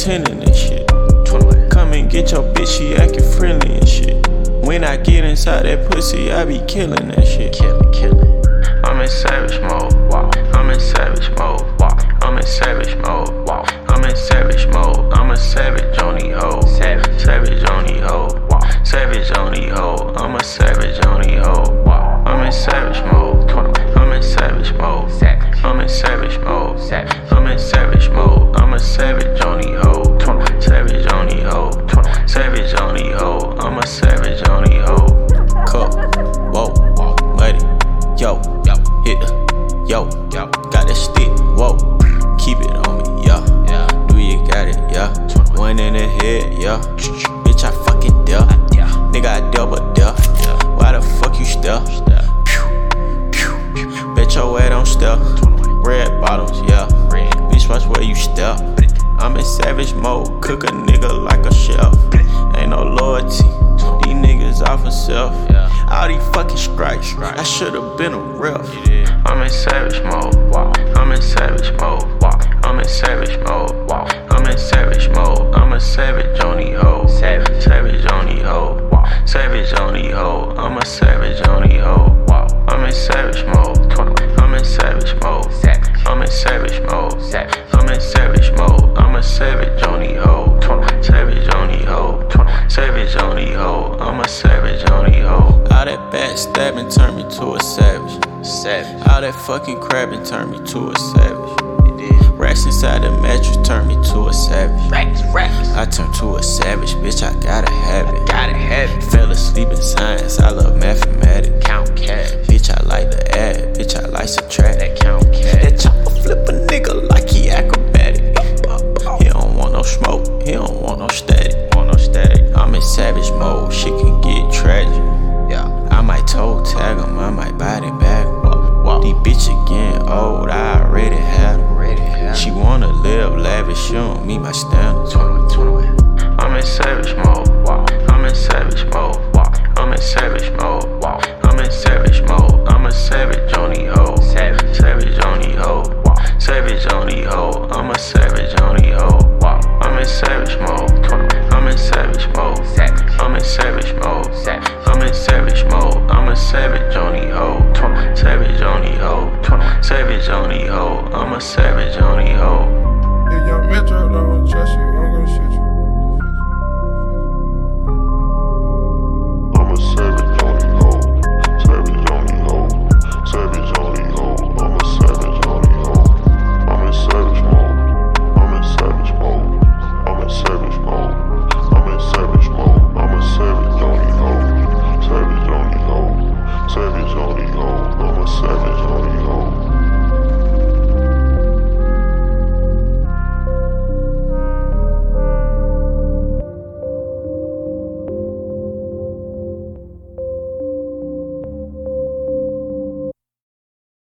pretending and shit. Come and get your bitch, she acting friendly and shit. When I get inside that pussy, I be killing that shit. Killing. I'm in savage mode. Wow. I'm in savage mode. Wow. I'm in savage mode. Wow. I'm in savage mode. I'm a savage on the hoe. Savage on the hoe. Wow. Savage on the hoe. I'm a savage on the hoe. Wow. I'm in savage mode. I'm in savage mode. I'm in savage mode. I'm in savage mode. I'm a savage on the hoe. Savage on the hoe. Savage on the hoe. I'm a savage on the hoe. Cup, whoa, muddy, yo, hit the, yo, got that stick, whoa, keep it on me, yeah. Do you got it, yeah? One in the head, yeah. Bitch, I fucking dare. Nigga, I double dare. Why the fuck you stare? Bet your way don't stare. Red bottoms, yeah. Bitch, watch where you step. I'm in savage mode, cook a nigga like a chef. Ain't no loyalty, these niggas off of self. All these fucking strikes, I should've been a ref. I'm in savage mode, I'm in savage mode, I'm in savage mode, I'm in savage mode. I'm a savage on the hoe, savage on the hoe, savage on the hoe. I'm a savage on the hoe. I'm in savage mode, I'm in savage mode, I'm in savage mode, I'm in savage mode. I'm a savage on the hoe, savage on the hoe, savage on the hoe. I'm a savage on the hoe. All that backstabbing turned me to a savage. All that fucking crabbing turned me to a savage. Racks inside the mattress turned me to a savage. I turned to a savage, bitch, I gotta have it. Fell asleep in science, I love mathematics. Count cash. Bitch, I like to add, bitch, I like subtract. That chopper flip a nigga like he acrobatic. He don't want no smoke, he don't want no static. I'm in savage mode, shit can get tragic. I might toe tag him, I might body bag him. These bitches getting old, I already had them. She wanna live lavish, she don't meet my standards. I'm in savage mode, I'm in savage mode, I'm in savage mode, I'm in savage mode. I'm a savage on the hoe, savage on the hoe, savage on the hoe. I'm a savage on the hoe. I'm in savage mode, I'm in savage mode, I'm in savage mode, I'm in savage mode. I'm a savage on the hoe, savage on the hoe, savage on the hoe. I'm a savage.